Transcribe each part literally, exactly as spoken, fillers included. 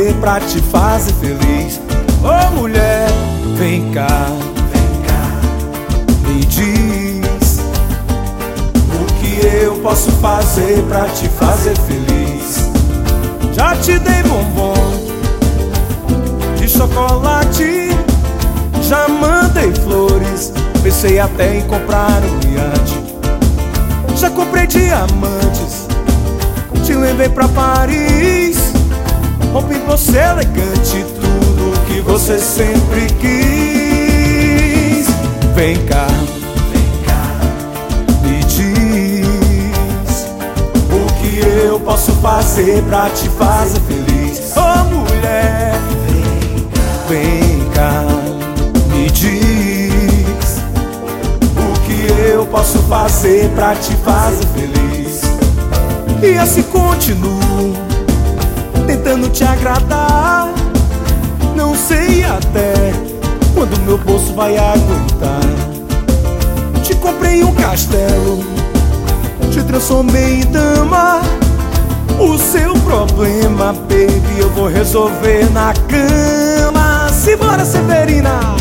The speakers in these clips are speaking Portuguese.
fazer pra te fazer feliz? Ô oh, mulher, vem cá, vem cá, me diz o que eu posso fazer pra te fazer feliz. Já te dei bombom de chocolate, já mandei flores, pensei até em comprar um iate. Já comprei diamantes, te levei pra Paris, roupa em você elegante, tudo que você sempre quis. Vem cá, vem cá, me diz o que eu posso fazer pra te fazer feliz. Oh mulher, vem cá, vem cá, me diz o que eu posso fazer pra te fazer feliz. E assim continuo tentando te agradar, não sei até quando meu bolso vai aguentar. Te comprei um castelo, te transformei em dama. O seu problema, baby, eu vou resolver na cama. Simbora, Severina!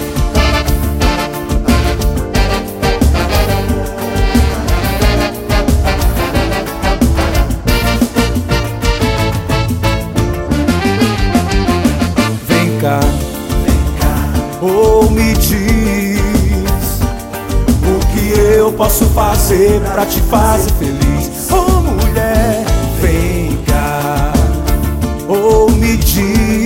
Vem cá, ou oh, me diz o que eu posso fazer pra te fazer feliz. Oh mulher, vem cá, ou oh, me diz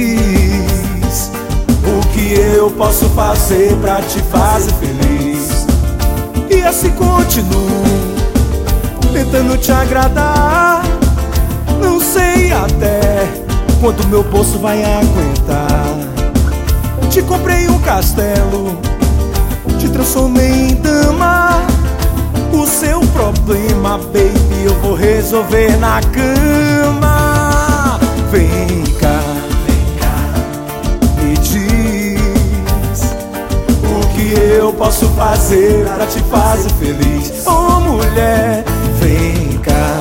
o que eu posso fazer pra te fazer feliz. E assim continuo tentando te agradar, não sei até quando meu bolso vai aguentar. Te comprei um castelo, te transformei em dama. O seu problema, baby, eu vou resolver na cama. Vem cá, vem cá, me diz o que eu posso fazer pra te fazer feliz. Oh mulher, vem cá,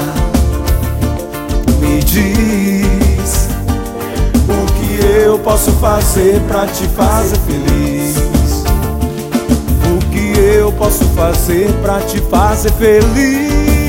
me diz o que eu posso fazer pra te fazer feliz. O que eu posso fazer pra te fazer feliz?